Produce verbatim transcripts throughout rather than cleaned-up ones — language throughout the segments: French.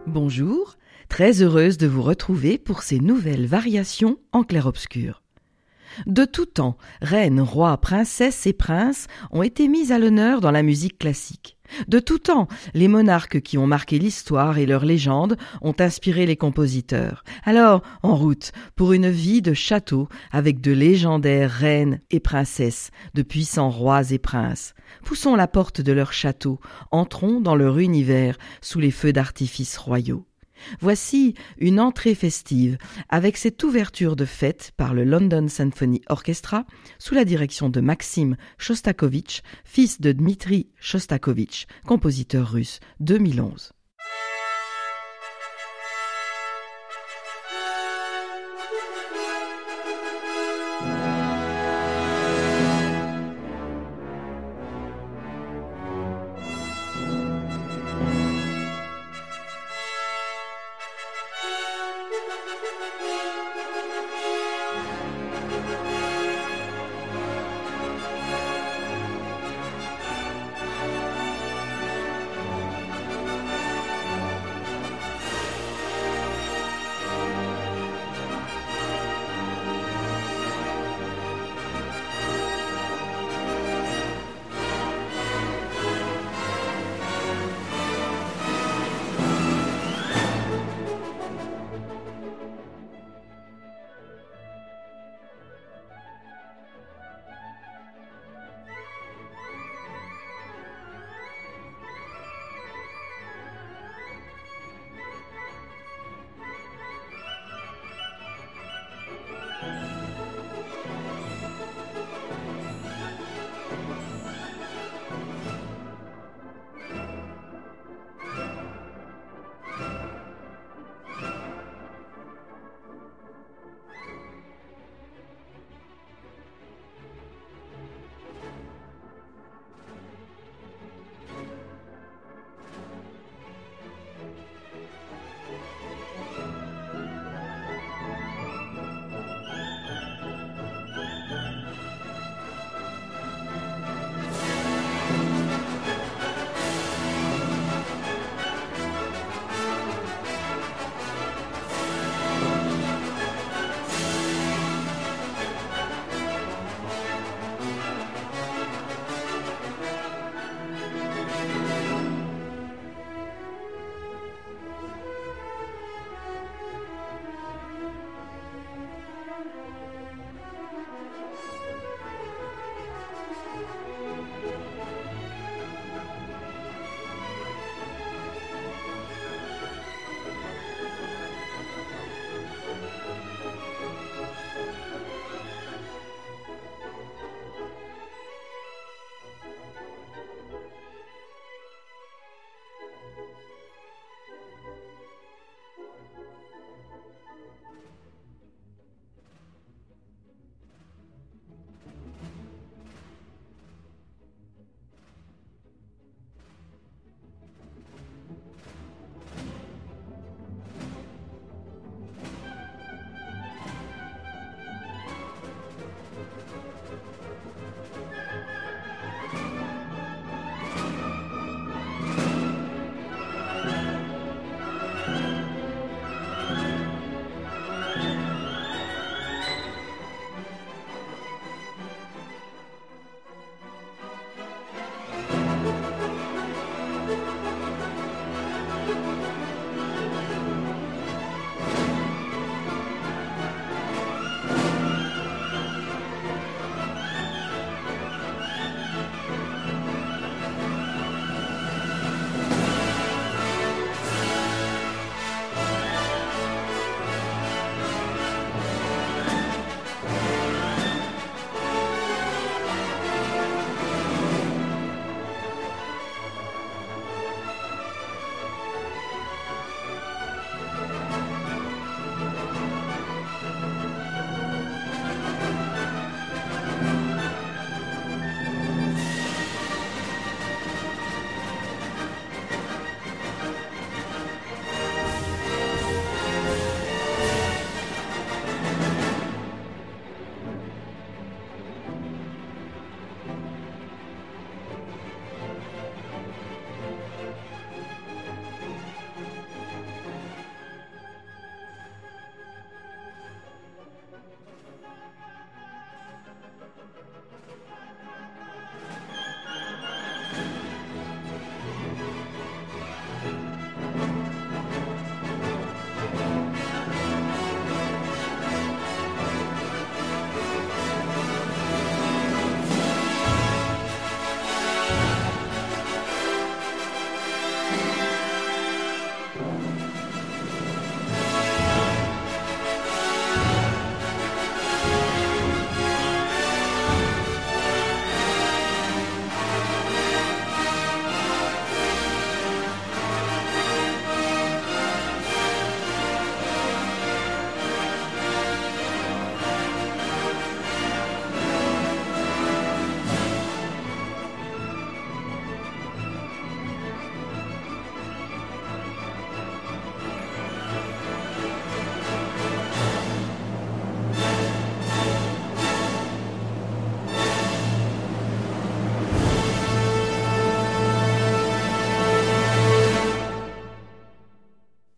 Bonjour, très heureuse de vous retrouver pour ces nouvelles variations en clair-obscur. De tout temps, reines, rois, princesses et princes ont été mis à l'honneur dans la musique classique. De tout temps, les monarques qui ont marqué l'histoire et leurs légendes ont inspiré les compositeurs. Alors, en route pour une vie de château avec de légendaires reines et princesses, de puissants rois et princes. Poussons la porte de leur château, entrons dans leur univers sous les feux d'artifice royaux. Voici une entrée festive avec cette ouverture de fête par le London Symphony Orchestra sous la direction de Maxim Chostakovitch, fils de Dmitri Chostakovitch, compositeur russe, deux mille onze.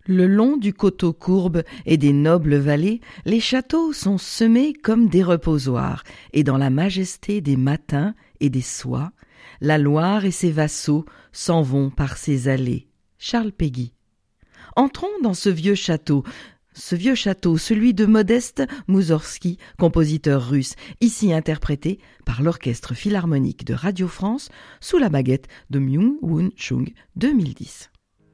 Le long du coteau courbe et des nobles vallées, les châteaux sont semés comme des reposoirs, et dans la majesté des matins et des soies, la Loire et ses vassaux s'en vont par ses allées. Charles Péguy. Entrons dans ce vieux château, ce vieux château, celui de Modeste Moussorgsky, compositeur russe, ici interprété par l'Orchestre Philharmonique de Radio France sous la baguette de Myung-Whun Chung deux mille dix.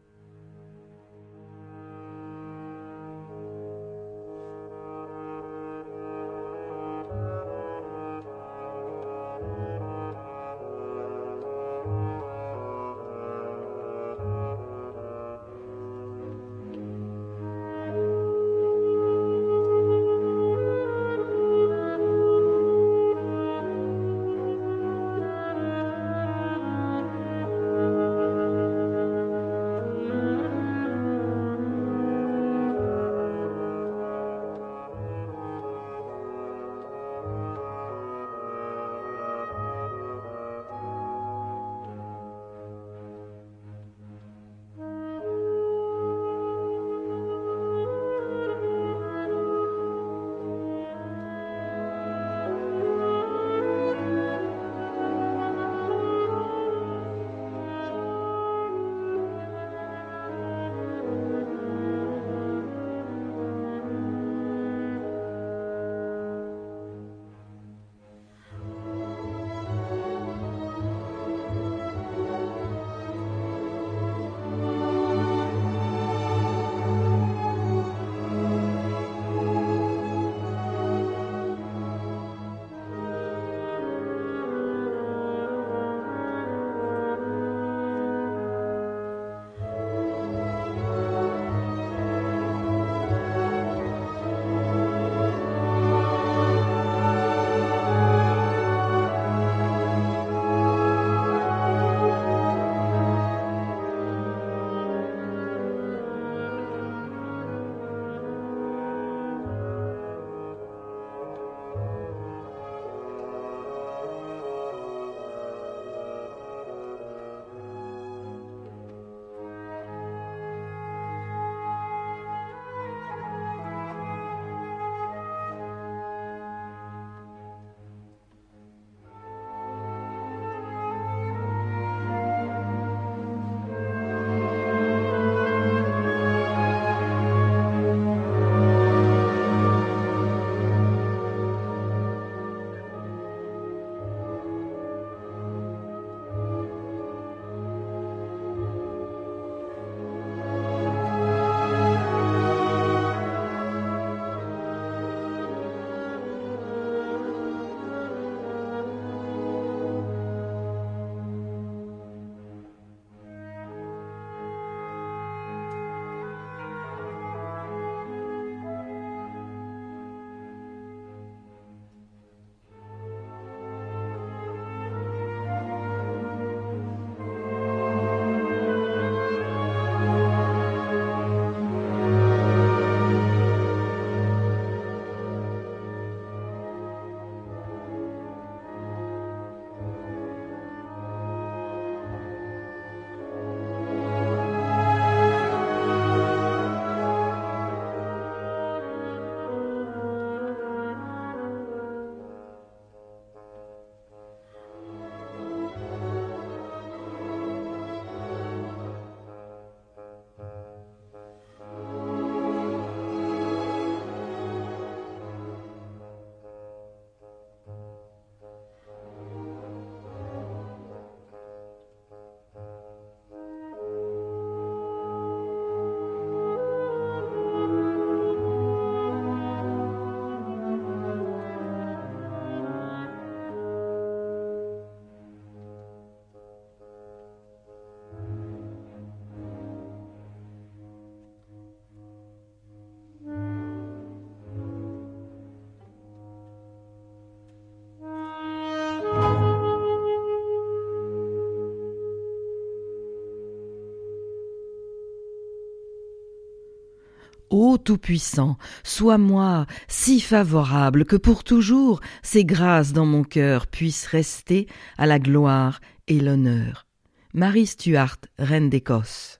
Ô Tout-Puissant, sois-moi si favorable que pour toujours ces grâces dans mon cœur puissent rester à la gloire et l'honneur. Marie Stuart, reine d'Écosse.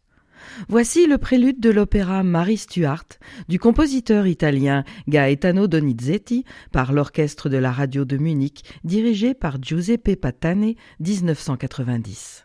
Voici le prélude de l'opéra Mary Stuart du compositeur italien Gaetano Donizetti par l'orchestre de la radio de Munich dirigé par Giuseppe Patane, dix-neuf cent quatre-vingt-dix.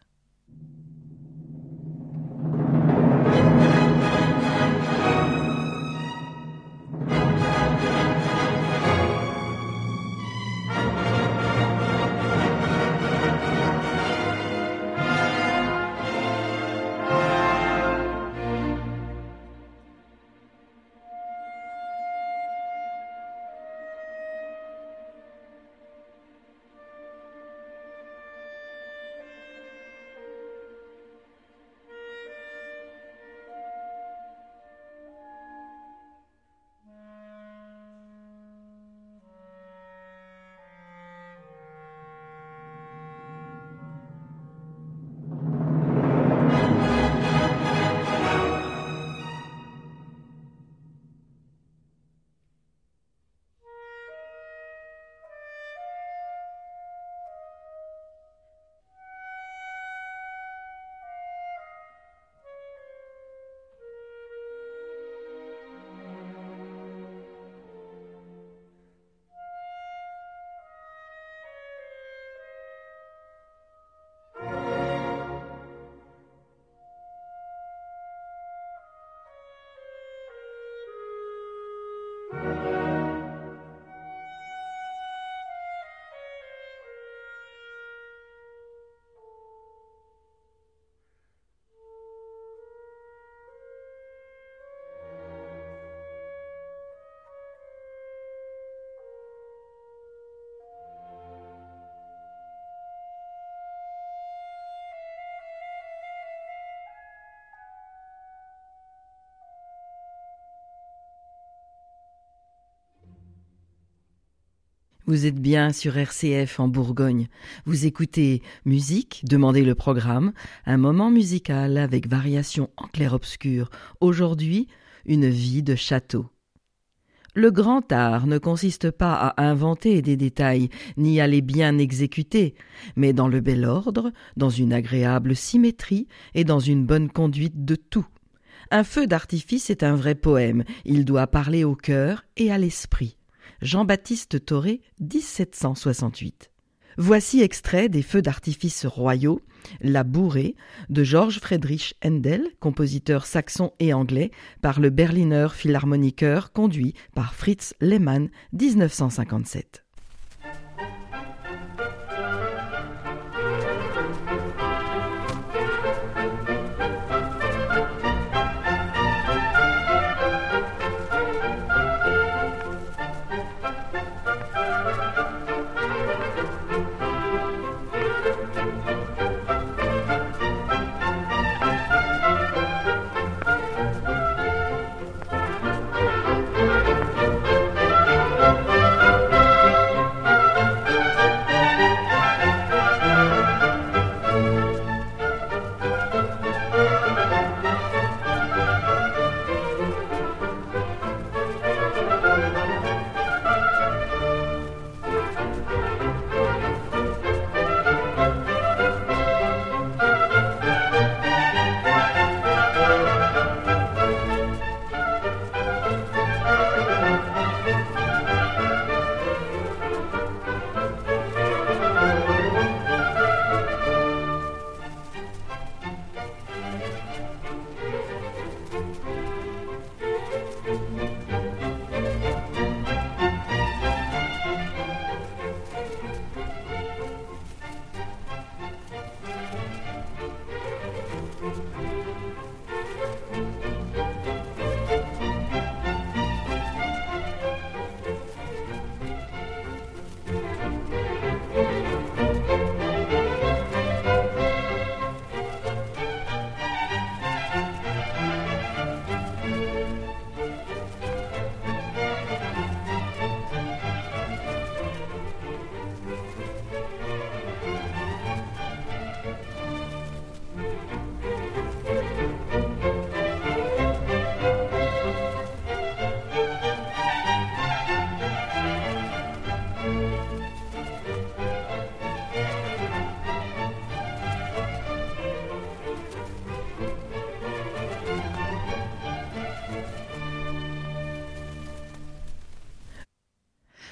Vous êtes bien sur R C F en Bourgogne. Vous écoutez Musique, demandez le programme, un moment musical avec variation en clair-obscur. Aujourd'hui, une vie de château. Le grand art ne consiste pas à inventer des détails, ni à les bien exécuter, mais dans le bel ordre, dans une agréable symétrie et dans une bonne conduite de tout. Un feu d'artifice est un vrai poème, il doit parler au cœur et à l'esprit. Jean-Baptiste Thoré, dix-sept cent soixante-huit. Voici extrait des Feux d'artifice royaux, La Bourrée, de Georg Friedrich Händel, compositeur saxon et anglais, par le Berliner Philharmoniker conduit par Fritz Lehmann, dix-neuf cent cinquante-sept.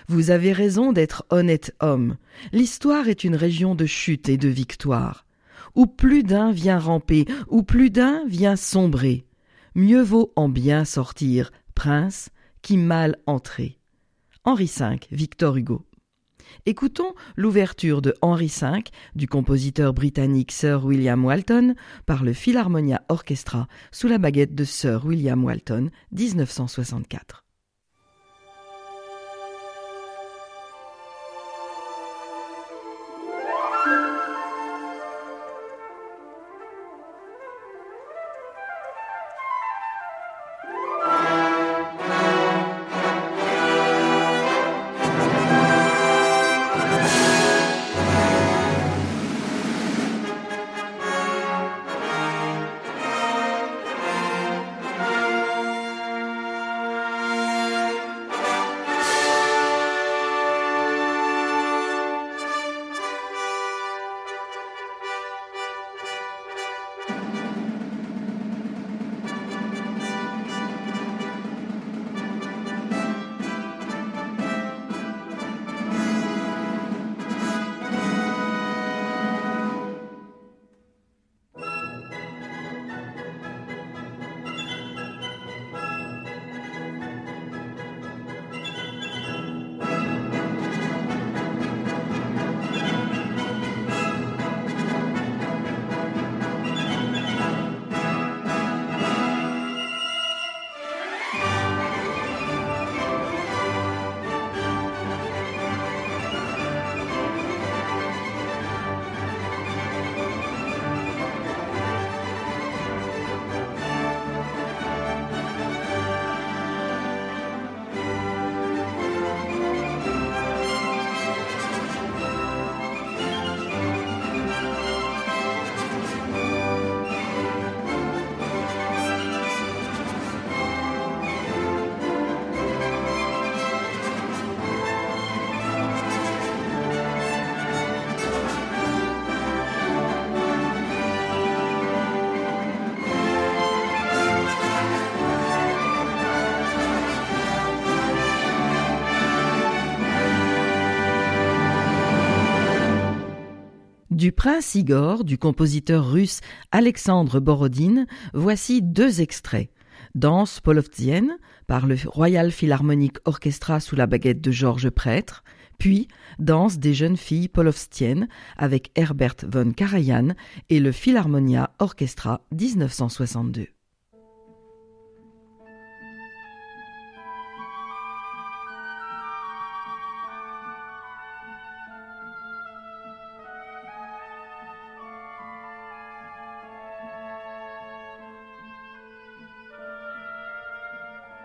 Vous avez raison d'être honnête homme. L'histoire est une région de chute et de victoire, où plus d'un vient ramper, où plus d'un vient sombrer. Mieux vaut en bien sortir, prince, qu'y mal entrer. Henri cinq, Victor Hugo. Écoutons l'ouverture de Henri cinq du compositeur britannique Sir William Walton par le Philharmonia Orchestra sous la baguette de Sir William Walton, dix-neuf cent soixante-quatre. Du Prince Igor du compositeur russe Alexandre Borodine, voici deux extraits. Danse polovtsienne par le Royal Philharmonic Orchestra sous la baguette de Georges Prêtre, puis Danse des jeunes filles polovstiennes avec Herbert von Karajan et le Philharmonia Orchestra dix-neuf cent soixante-deux. Thank you.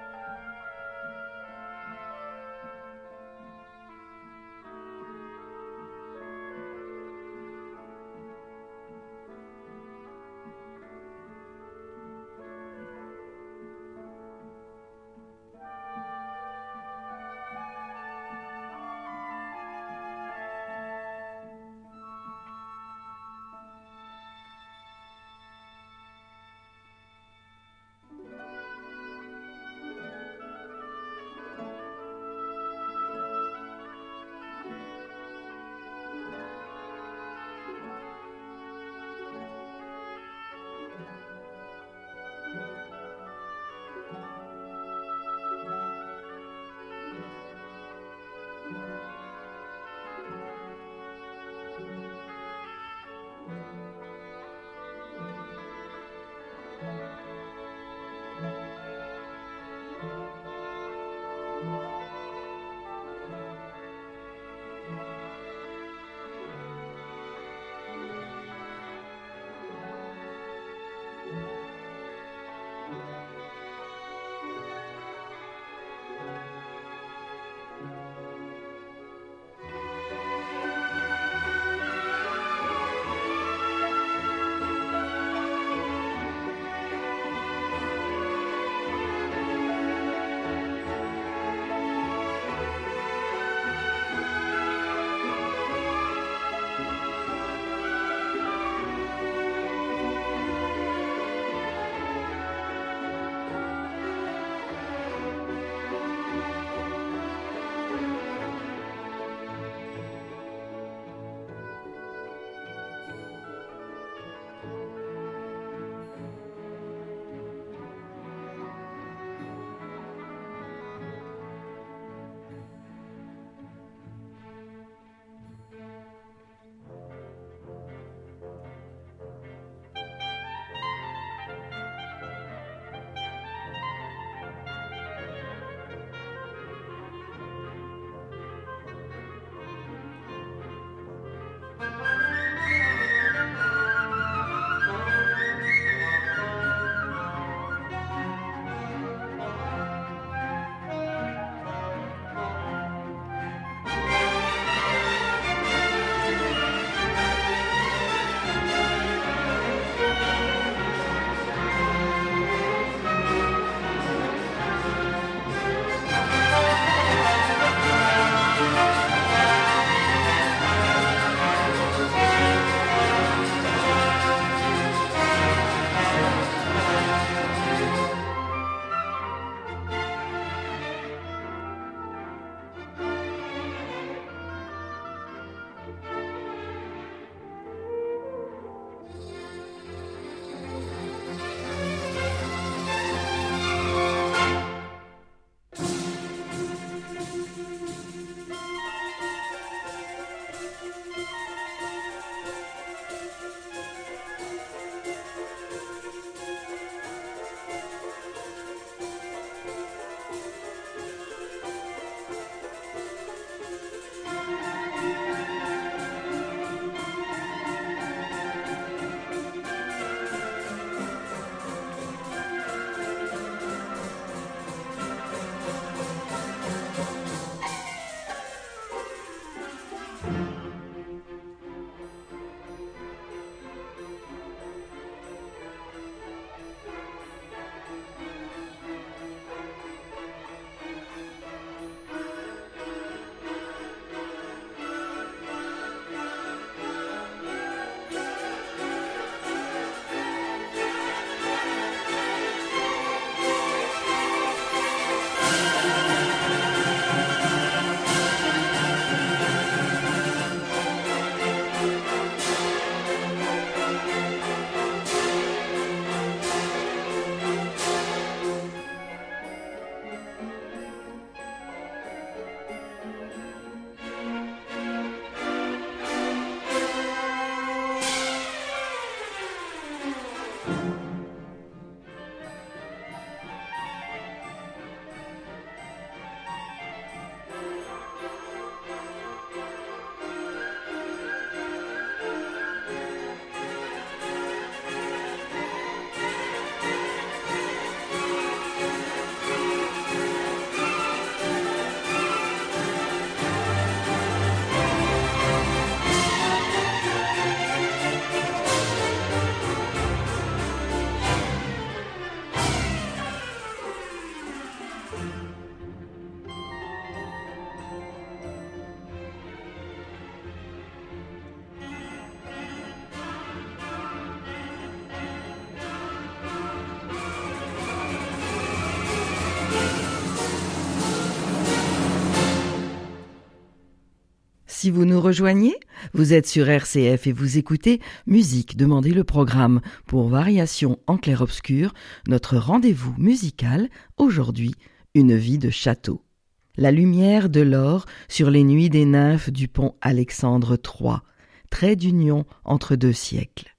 Si vous nous rejoignez, vous êtes sur R C F et vous écoutez Musique, demandez le programme pour Variations en clair-obscur, notre rendez-vous musical, aujourd'hui, une vie de château. La lumière de l'or sur les nuits des nymphes du pont Alexandre trois, trait d'union entre deux siècles.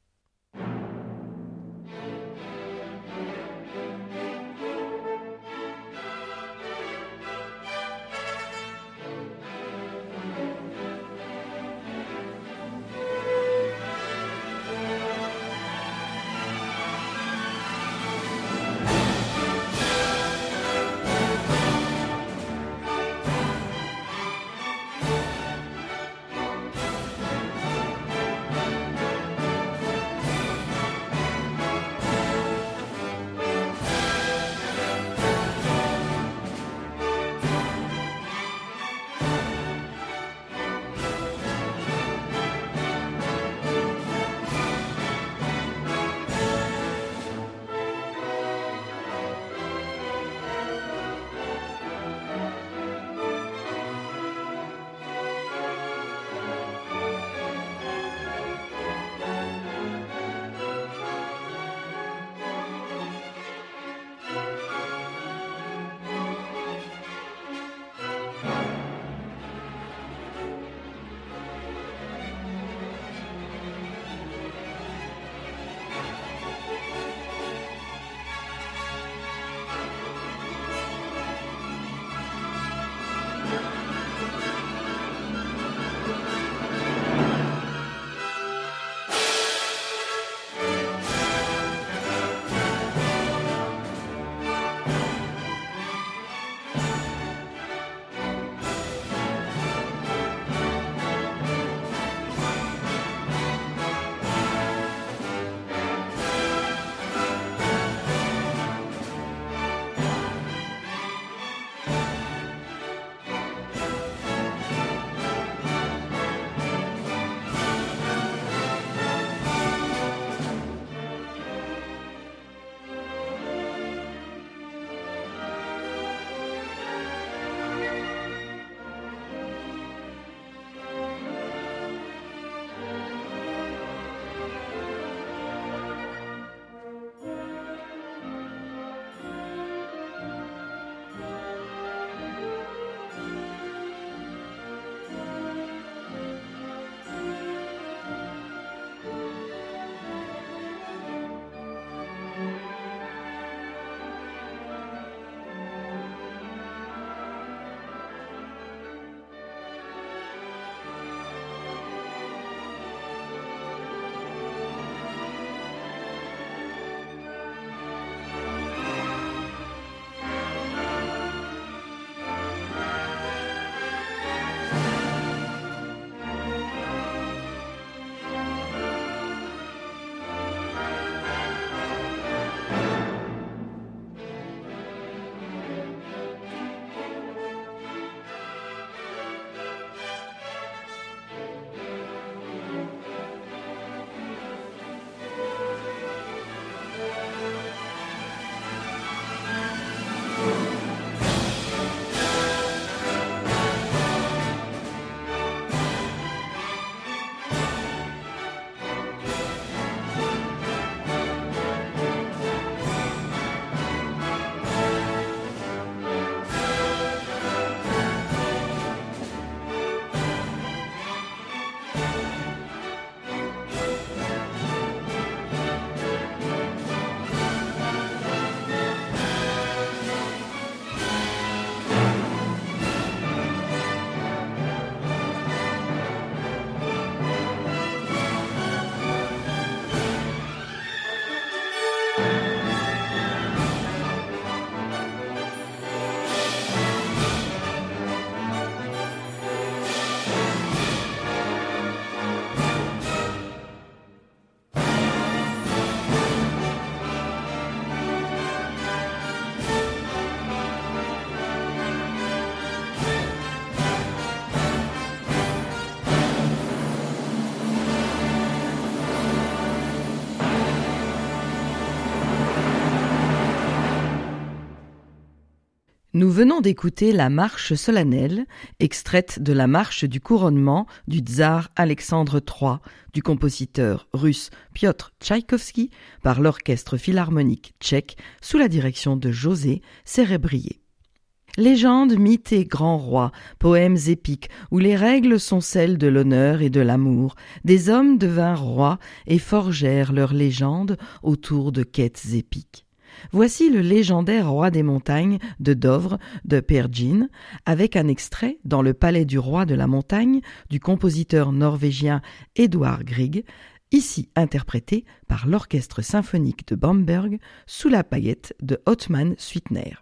Nous venons d'écouter la marche solennelle, extraite de la marche du couronnement du tsar Alexandre trois, du compositeur russe Piotr Tchaïkovski, par l'Orchestre philharmonique tchèque sous la direction de José Sérébrier. Légendes, mythes et grands rois, poèmes épiques où les règles sont celles de l'honneur et de l'amour, des hommes devinrent rois et forgèrent leurs légendes autour de quêtes épiques. Voici le légendaire roi des montagnes de Dovre de Peer Gynt, avec un extrait dans le palais du roi de la montagne du compositeur norvégien Edvard Grieg, ici interprété par l'orchestre symphonique de Bamberg sous la paillette de Othman Suitner.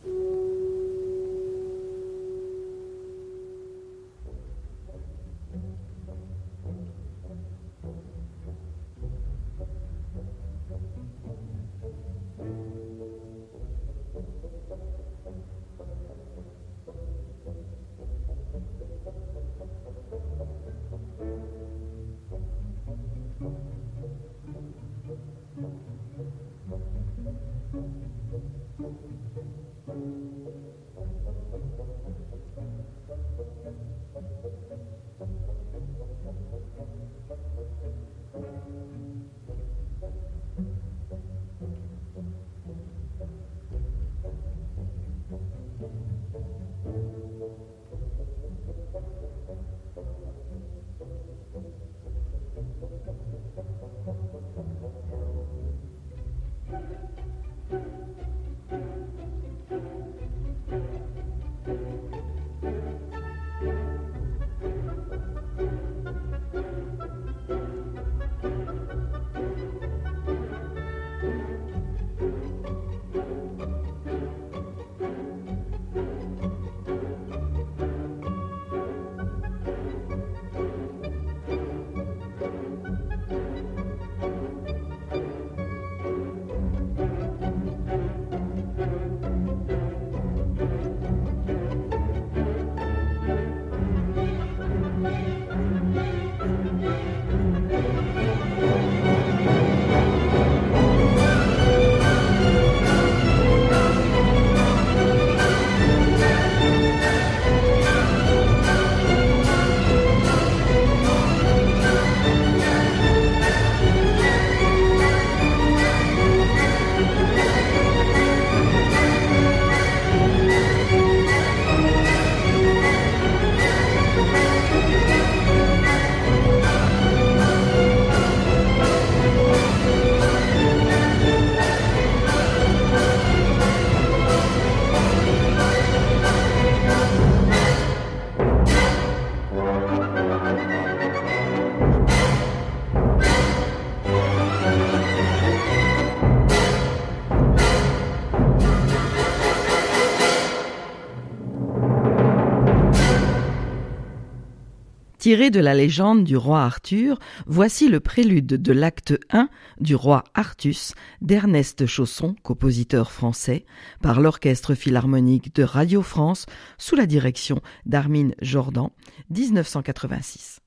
Tiré de la légende du roi Arthur, voici le prélude de l'acte un du roi Artus d'Ernest Chausson, compositeur français, par l'Orchestre philharmonique de Radio France sous la direction d'Armin Jordan, dix-neuf cent quatre-vingt-six.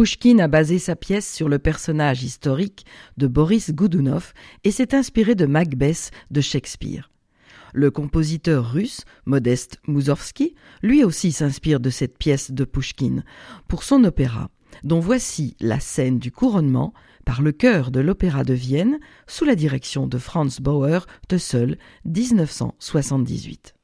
Pouchkine a basé sa pièce sur le personnage historique de Boris Godounov et s'est inspiré de Macbeth de Shakespeare. Le compositeur russe, Modeste Moussorgsky, lui aussi s'inspire de cette pièce de Pouchkine pour son opéra, dont voici la scène du couronnement par le chœur de l'Opéra de Vienne sous la direction de Franz Bauer Tössel, dix-neuf cent soixante-dix-huit.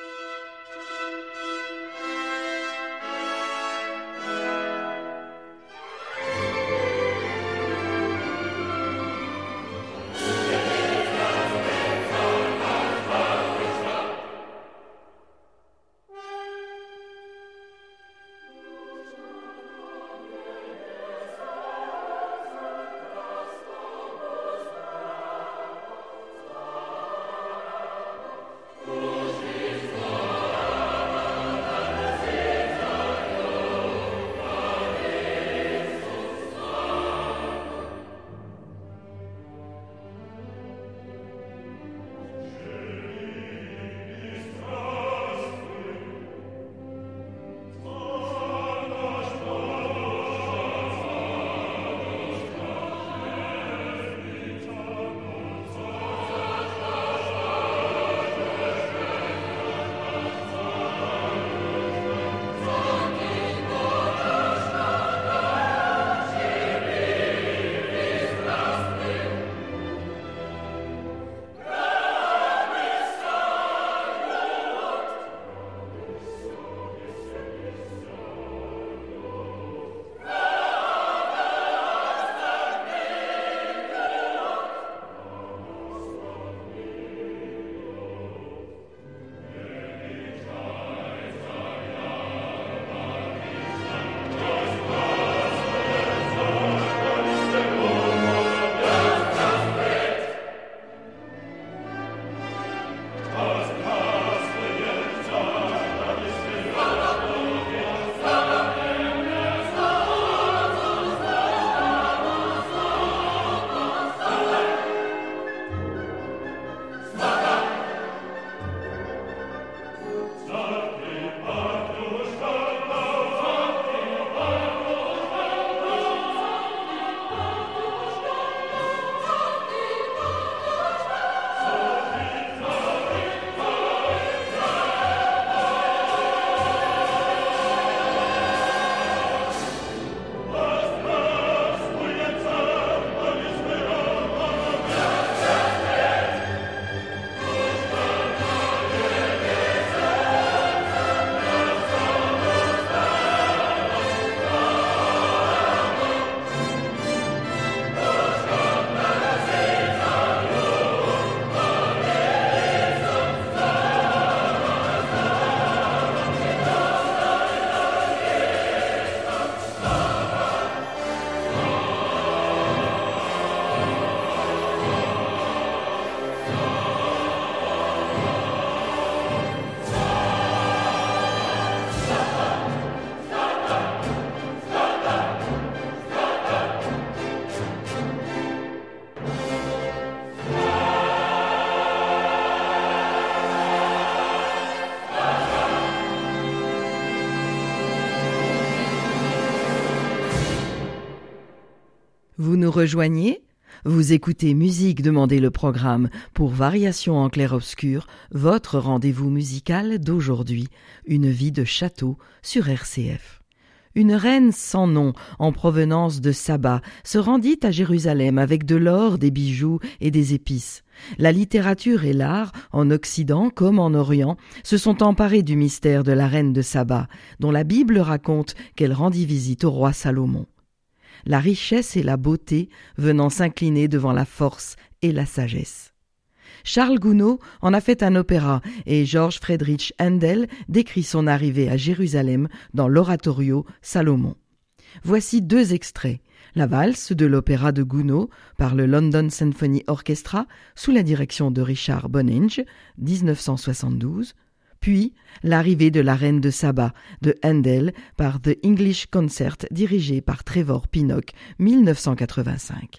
Vous nous rejoignez ? Vous écoutez Musique Demandez le programme pour Variations en clair-obscur, votre rendez-vous musical d'aujourd'hui, une vie de château sur R C F. Une reine sans nom, en provenance de Saba, se rendit à Jérusalem avec de l'or, des bijoux et des épices. La littérature et l'art, en Occident comme en Orient, se sont emparés du mystère de la reine de Saba, dont la Bible raconte qu'elle rendit visite au roi Salomon. La richesse et la beauté venant s'incliner devant la force et la sagesse. Charles Gounod en a fait un opéra et Georg Friedrich Händel décrit son arrivée à Jérusalem dans l'oratorio Salomon. Voici deux extraits. La valse de l'opéra de Gounod par le London Symphony Orchestra sous la direction de Richard Boninge, dix-neuf cent soixante-douze, puis l'arrivée de la reine de Saba de Händel par The English Concert dirigé par Trevor Pinnock, mille neuf cent quatre-vingt-cinq.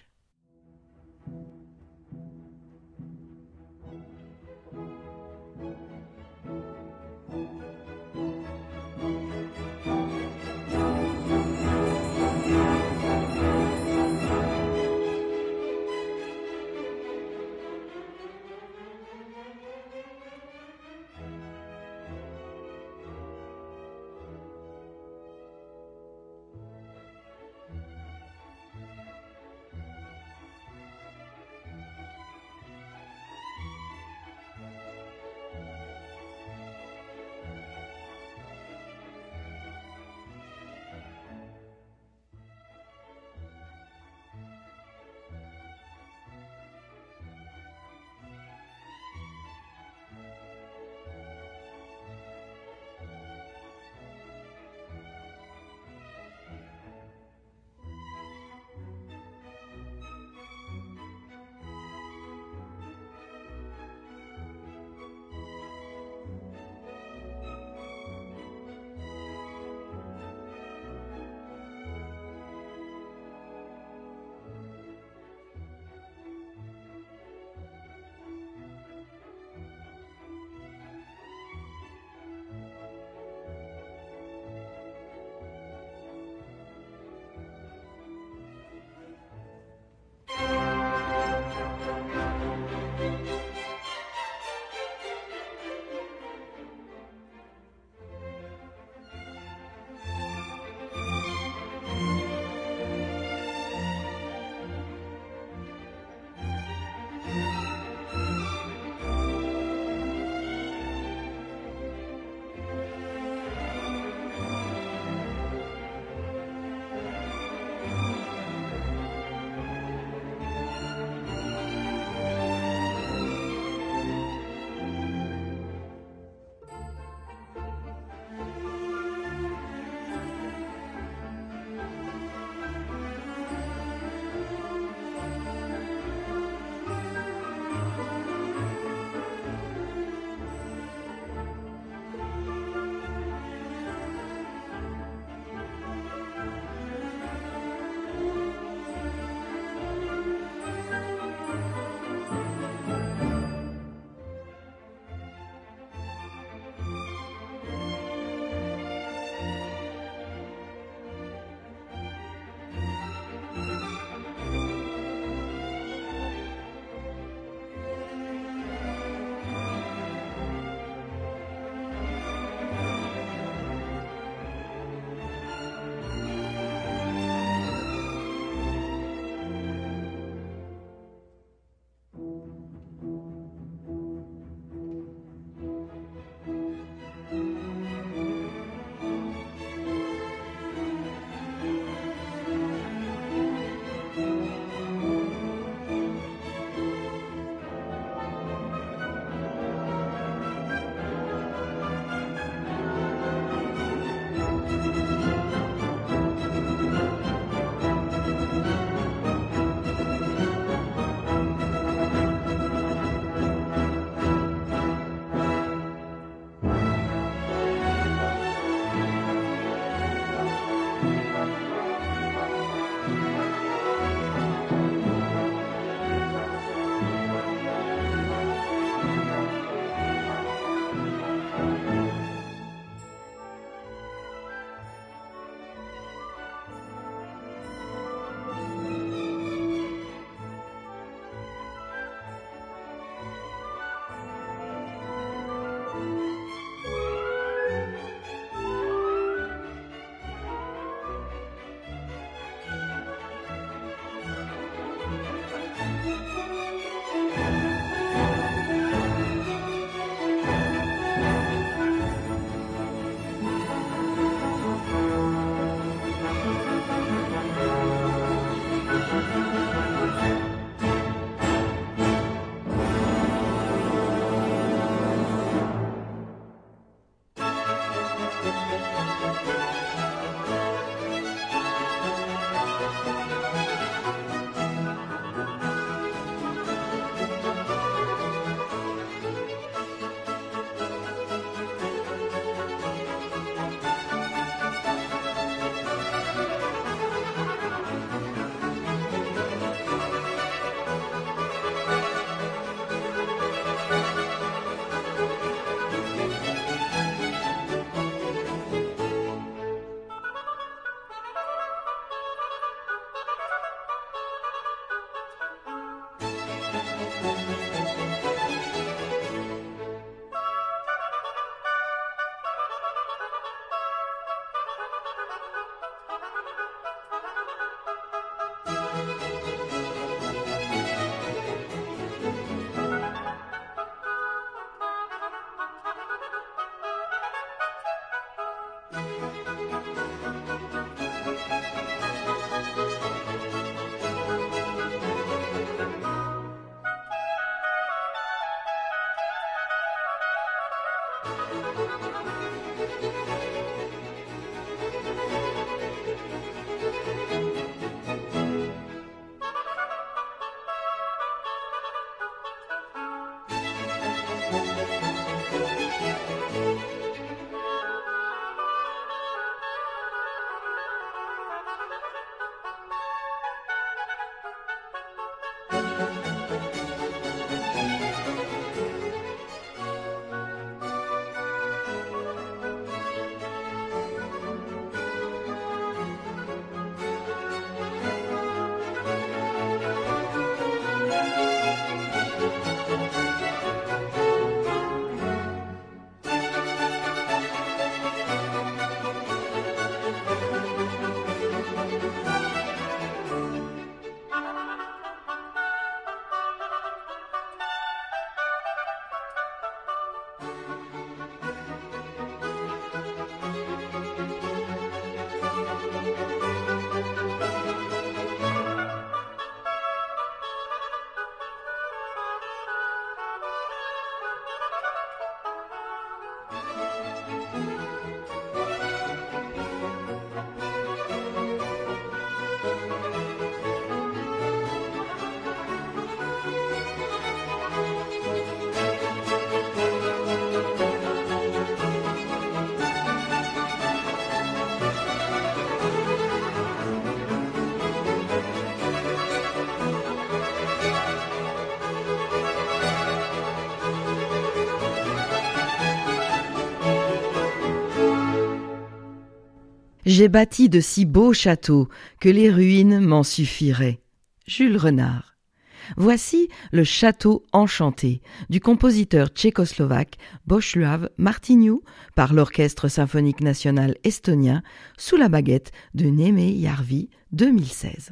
J'ai bâti de si beaux châteaux que les ruines m'en suffiraient. Jules Renard. Voici le Château enchanté du compositeur tchécoslovaque Bohuslav Martiniu par l'Orchestre symphonique national estonien sous la baguette de Némé Järvi deux mille seize.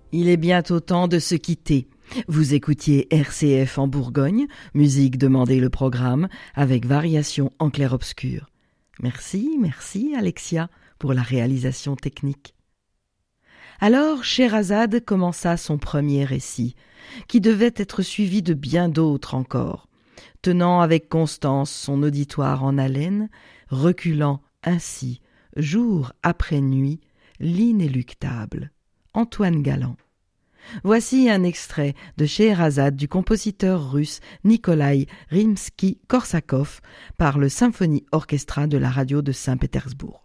Il est bientôt temps de se quitter. Vous écoutiez R C F en Bourgogne, musique demandée le programme, avec variation en clair-obscur. Merci, merci Alexia pour la réalisation technique. Alors Scheherazade commença son premier récit, qui devait être suivi de bien d'autres encore, tenant avec constance son auditoire en haleine, reculant ainsi, jour après nuit, l'inéluctable. Antoine Galland. Voici un extrait de Scheherazade du compositeur russe Nikolai Rimsky-Korsakov par le Symphonie Orchestra de la radio de Saint-Pétersbourg.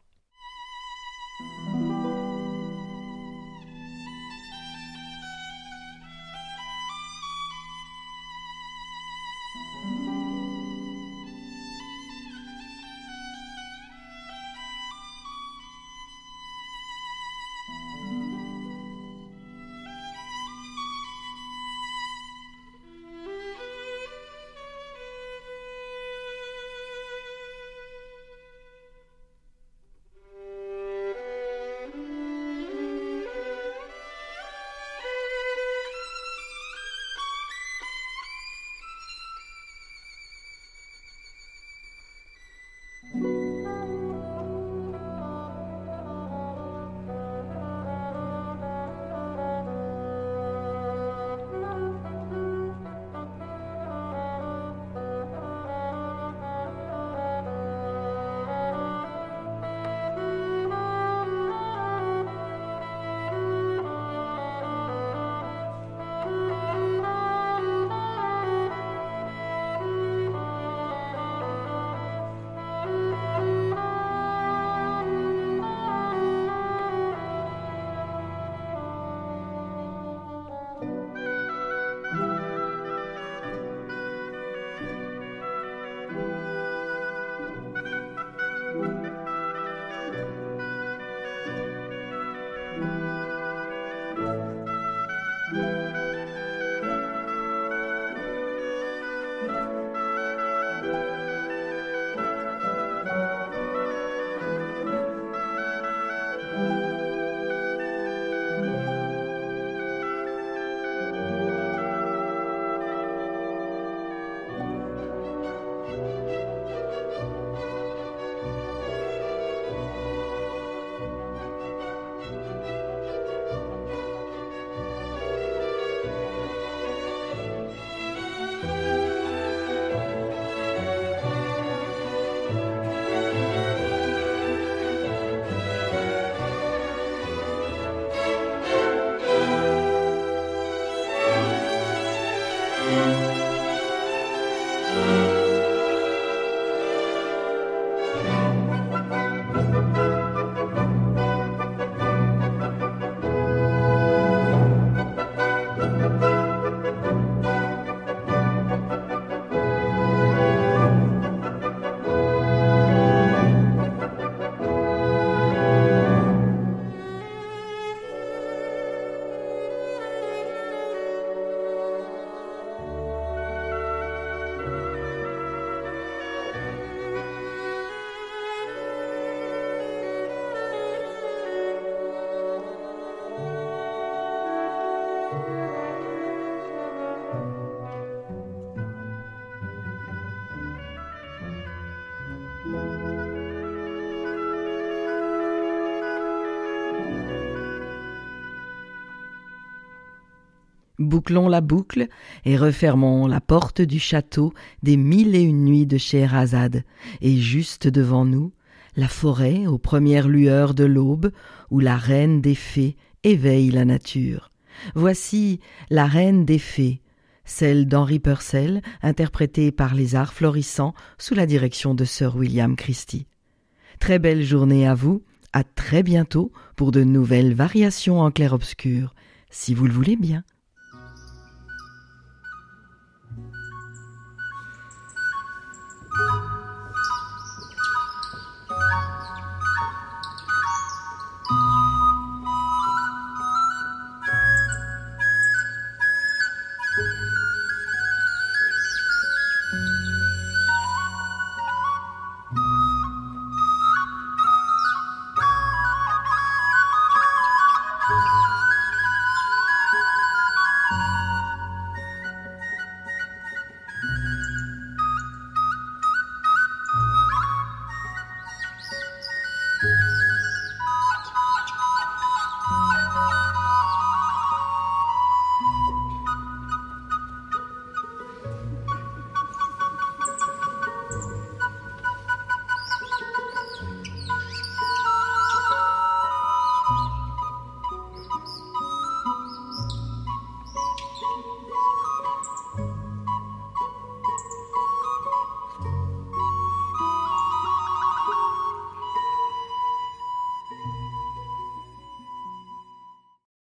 Bouclons la boucle et refermons la porte du château des mille et une nuits de Scheherazade, et juste devant nous, la forêt aux premières lueurs de l'aube, où la reine des fées éveille la nature. Voici la reine des fées, celle d'Henry Purcell, interprétée par les Arts Florissants sous la direction de Sir William Christie. Très belle journée à vous, à très bientôt pour de nouvelles variations en clair-obscur, si vous le voulez bien. Thank you.